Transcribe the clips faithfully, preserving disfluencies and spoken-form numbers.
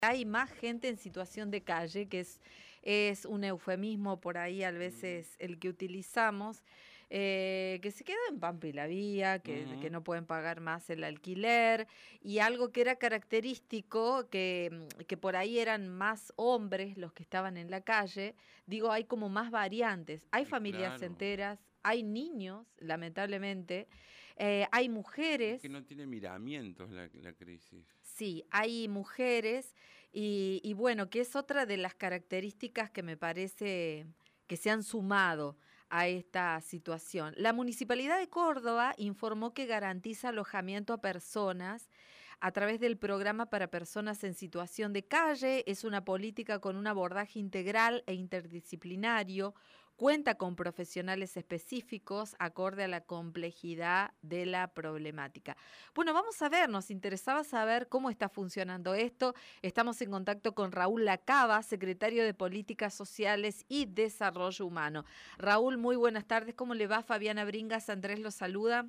Hay más gente en situación de calle, que es, es un eufemismo por ahí a Ujú, veces el que utilizamos, eh, que se quedan en Pampa y la Vía, que, que ujú. no pueden pagar más el alquiler, y algo que era característico, que, mm, que por ahí eran más hombres los que estaban en la calle, digo, hay como más variantes, hay Y familias claro, enteras, hay niños, lamentablemente, eh, hay es que mujeres. no tiene miramientos la, la crisis. Sí, hay mujeres y, y bueno, que es otra de las características que me parece que se han sumado a esta situación. La Municipalidad de Córdoba informó que garantiza alojamiento a personas a través del programa para personas en situación de calle. Es una política con un abordaje integral e interdisciplinario. Cuenta con profesionales específicos acorde a la complejidad de la problemática. Bueno, vamos a ver, nos interesaba saber cómo está funcionando esto. Estamos en contacto con Raúl Lacaba, secretario de Políticas Sociales y Desarrollo Humano. Raúl, muy buenas tardes. ¿Cómo le va? Fabiana Bringas, Andrés lo saluda.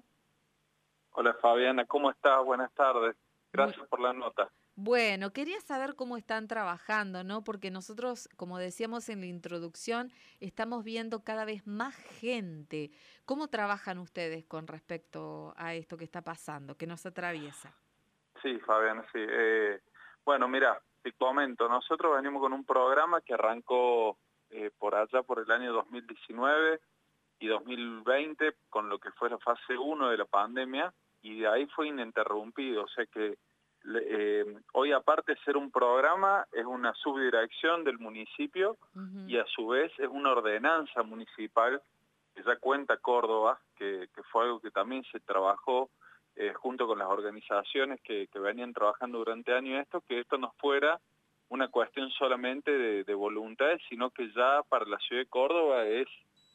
Hola Fabiana, ¿cómo estás? Buenas tardes. Muy Gracias por la nota. bueno, quería saber cómo están trabajando, ¿no? Porque nosotros, como decíamos en la introducción, estamos viendo cada vez más gente. ¿Cómo trabajan ustedes con respecto a esto que está pasando, que nos atraviesa? Sí, Fabiana, sí. Eh, bueno, mira, te comento, nosotros venimos con un programa que arrancó eh, por allá por el año dos mil diecinueve y dos mil veinte con lo que fue la fase uno de la pandemia y de ahí fue ininterrumpido. O sea que le- eh, hoy aparte de ser un programa es una subdirección del municipio Ujú, y a su vez es una ordenanza municipal que ya cuenta Córdoba, que, que fue algo que también se trabajó eh, junto con las organizaciones que, que venían trabajando durante años esto, que esto no fuera una cuestión solamente de, de voluntad, sino que ya para la ciudad de Córdoba es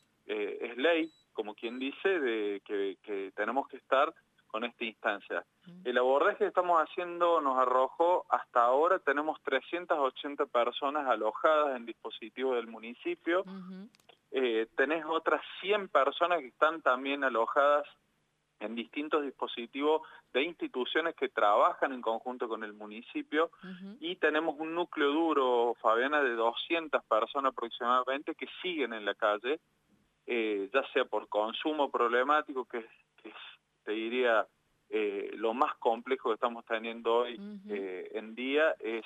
eh, es ley, como quien dice, de que, que tenemos que estar con esta instancia. ujú. El abordaje que estamos haciendo nos arrojó, hasta ahora tenemos trescientas ochenta personas alojadas en dispositivos del municipio, Ujú, eh, tenés otras cien personas que están también alojadas en distintos dispositivos de instituciones que trabajan en conjunto con el municipio ujú. y tenemos un núcleo duro, Fabiana, de doscientas personas aproximadamente que siguen en la calle, eh, ya sea por consumo problemático, que es, que es te diría, eh, lo más complejo que estamos teniendo hoy Ujú, eh, en día, es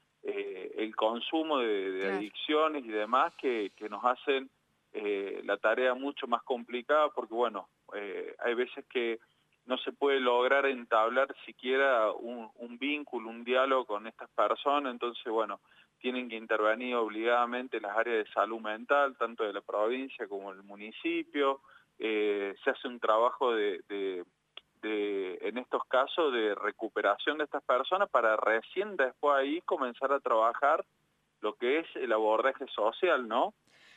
eh, el consumo de, de claro. adicciones y demás que, que nos hacen eh, la tarea mucho más complicada, porque bueno, eh, hay veces que no se puede lograr entablar siquiera un, un vínculo, un diálogo con estas personas, entonces bueno, tienen que intervenir obligadamente las áreas de salud mental, tanto de la provincia como del municipio. Eh, se hace un trabajo de, de, de, en estos casos, de recuperación de estas personas para recién después ahí comenzar a trabajar lo que es el abordaje social, ¿no?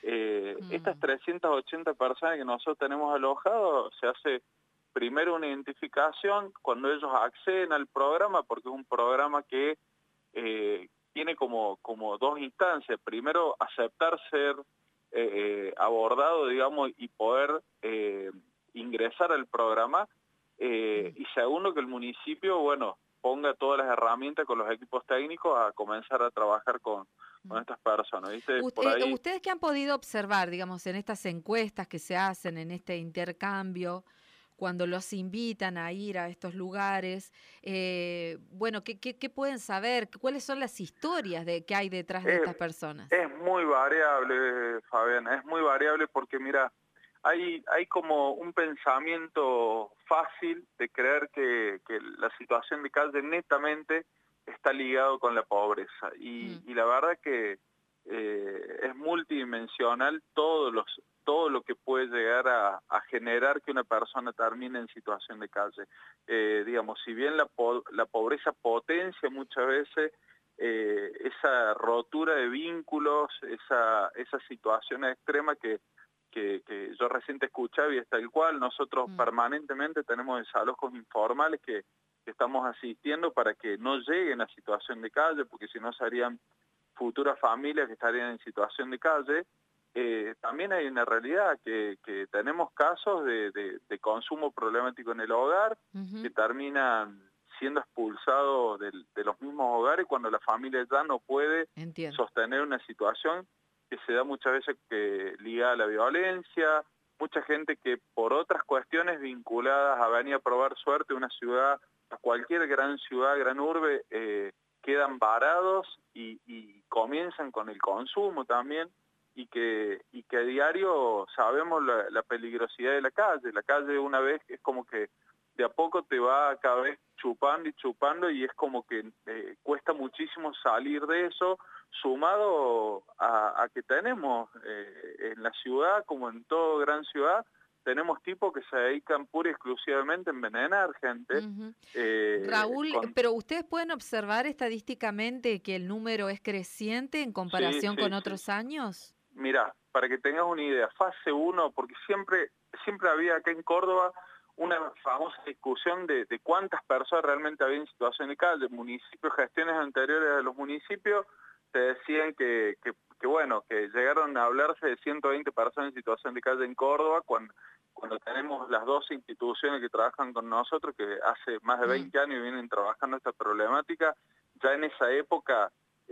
Eh, estas Mm, trescientas ochenta personas que nosotros tenemos alojados, se hace primero una identificación cuando ellos acceden al programa, porque es un programa que eh, tiene como, como dos instancias. Primero, aceptar ser eh, eh, abordado, digamos, y poder eh, ingresar al programa. Eh, mm. y segundo, que el municipio, bueno, ponga todas las herramientas con los equipos técnicos a comenzar a trabajar con, con Mm. estas personas, ¿viste? Ut- Por eh, ahí. ustedes que han podido observar, digamos, en estas encuestas que se hacen, en este intercambio, cuando los invitan a ir a estos lugares, eh, bueno, ¿qué, qué, qué pueden saber? ¿Cuáles son las historias de, que hay detrás de Es, estas personas? es muy variable, Fabián, es muy variable porque mira, hay, hay como un pensamiento fácil de creer que, que la situación de calle netamente está ligado con la pobreza y, Mm, y la verdad que eh, es multidimensional todos los, todo lo que puede llegar a, a generar que una persona termine en situación de calle. Eh, digamos, si bien la, po la pobreza potencia muchas veces eh, esa rotura de vínculos, esa, esa situación extrema que, que, que yo recién te escuchaba y es tal cual. Nosotros mm, permanentemente tenemos desalojos informales que, que estamos asistiendo para que no lleguen a situación de calle, porque si no serían futuras familias que estarían en situación de calle. Eh, también hay una realidad que, que tenemos casos de, de, de consumo problemático en el hogar que ujú, terminan siendo expulsados de, de los mismos hogares cuando la familia ya no puede Entiendo. sostener una situación que se da muchas veces que ligada a la violencia, mucha gente que por otras cuestiones vinculadas a venir a probar suerte, una ciudad, a cualquier gran ciudad, gran urbe, eh, quedan varados y, y comienzan con el consumo también, y que, y que a diario sabemos la, la peligrosidad de la calle. La calle una vez es como que de a poco te va cada vez chupando y chupando, y es como que eh, cuesta muchísimo salir de eso, sumado a, a que tenemos eh, en la ciudad, como en toda gran ciudad, tenemos tipos que se dedican pura y exclusivamente a envenenar gente. Uh-huh. eh, Raúl, con... pero ustedes pueden observar estadísticamente que el número es creciente en comparación sí, sí, con sí. otros años. Mirá, para que tengas una idea, fase uno, porque siempre, siempre había acá en Córdoba una famosa discusión de, de cuántas personas realmente había en situación de calle. Municipios, gestiones anteriores de los municipios, te decían que, que, que, bueno, que llegaron a hablarse de ciento veinte personas en situación de calle en Córdoba, cuando, cuando tenemos las dos instituciones que trabajan con nosotros, que hace más de veinte años vienen trabajando esta problemática. Ya en esa época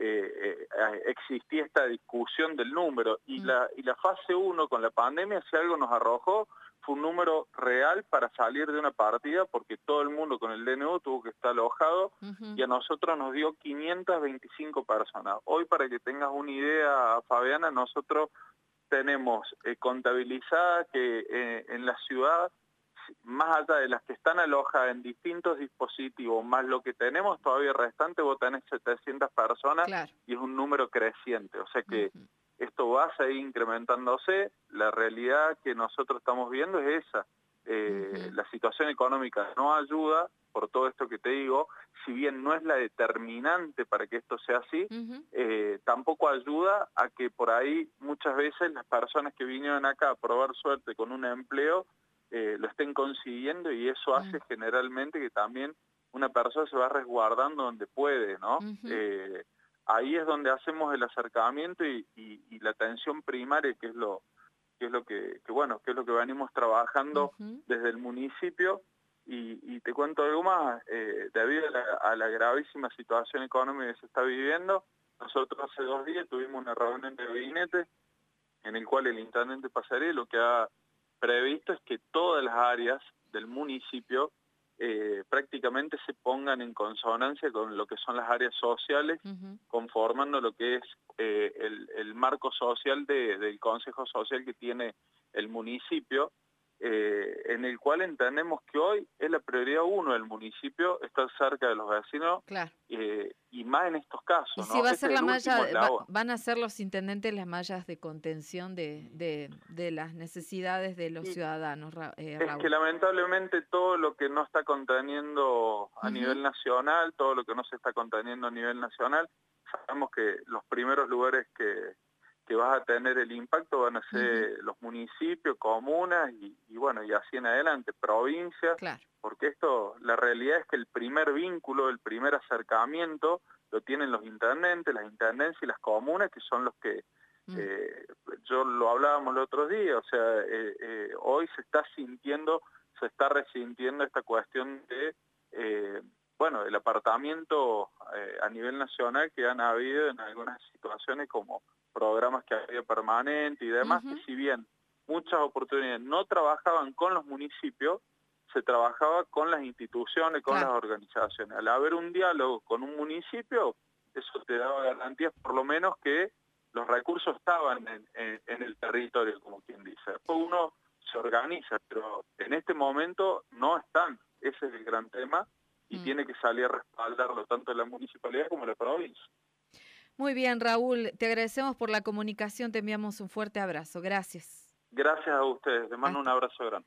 eh, eh, existía esta discusión del número, y, mm. la, y la fase uno con la pandemia, si algo nos arrojó, fue un número real para salir de una partida, porque todo el mundo con el D N U tuvo que estar alojado, uh-huh. y a nosotros nos dio quinientas veinticinco personas. Hoy, para que tengas una idea, Fabiana, nosotros tenemos eh, contabilizada que eh, en la ciudad, más allá de las que están alojadas en distintos dispositivos, más lo que tenemos todavía restante, vos tenés setecientas personas, claro. Y es un número creciente, o sea que uh-huh. esto va a seguir incrementándose. La realidad que nosotros estamos viendo es esa. Eh, uh-huh. La situación económica no ayuda, por todo esto que te digo, si bien no es la determinante para que esto sea así, uh-huh. eh, tampoco ayuda a que por ahí muchas veces las personas que vinieron acá a probar suerte con un empleo eh, lo estén consiguiendo, y eso hace uh-huh. generalmente que también una persona se va resguardando donde puede, ¿no? Uh-huh. Eh, ahí es donde hacemos el acercamiento y, y, y la atención primaria, que es lo que es lo que, que bueno, que es lo que venimos trabajando uh-huh. desde el municipio. Y, y te cuento algo más, eh, debido a la, a la gravísima situación económica que se está viviendo, nosotros hace dos días tuvimos una reunión de gabinete en el cual el intendente Pasarelli lo que ha previsto es que todas las áreas del municipio Eh, prácticamente se pongan en consonancia con lo que son las áreas sociales, uh-huh. conformando lo que es eh, el, el marco social de, del Consejo Social que tiene el municipio, eh, en el cual entendemos que hoy es la prioridad uno del municipio, estar cerca de los vecinos, claro. eh, y más en estos casos. ¿Y ¿no? si va a este ser la malla, va, va, van a ser los intendentes las mallas de contención de, de, de las necesidades de los y ciudadanos, eh, Raúl? Es que lamentablemente todo lo que no está conteniendo a uh-huh. nivel nacional, todo lo que no se está conteniendo a nivel nacional, sabemos que los primeros lugares que, que vas a tener el impacto van a ser uh-huh. los municipios, comunas y, y bueno, y así en adelante, provincias, claro. Porque esto, la realidad es que el primer vínculo, el primer acercamiento lo tienen los intendentes, las intendencias y las comunas, que son los que, uh-huh. eh, yo lo hablábamos el otro día, o sea, eh, eh, hoy se está sintiendo, se está resintiendo esta cuestión de, eh, bueno, el apartamiento eh, a nivel nacional que han habido en algunas situaciones como programas que había permanente y demás, uh-huh. que si bien muchas oportunidades no trabajaban con los municipios, se trabajaba con las instituciones, con claro. las organizaciones. Al haber un diálogo con un municipio, eso te daba garantías por lo menos que los recursos estaban en, en, en el territorio, como quien dice. Después uno se organiza, pero en este momento no están. Ese es el gran tema y mm. tiene que salir a respaldarlo tanto la municipalidad como la provincia. Muy bien, Raúl, te agradecemos por la comunicación, te enviamos un fuerte abrazo. Gracias. Gracias a ustedes, les mando Hasta. un abrazo grande.